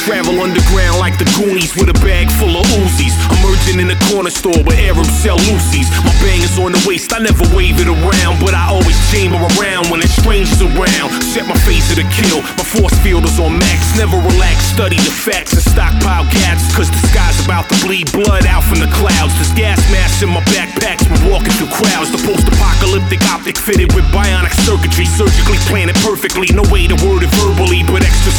travel underground like the Goonies with a bag full of Uzis. Emerging in a corner store where Arabs sell Lucy's. My bang is on the waist, I never wave it around, but I always chamber around when there's strangers around. Set my face to the kill, my force field is on max. Never relax, study the facts and stockpile gadgets, cause the sky's about to bleed blood out from the clouds. There's gas masks in my backpacks, we're walking through crowds. The post-apocalyptic optic fitted with bionic circuitry, surgically planted perfectly. No way to word it verbally, but extra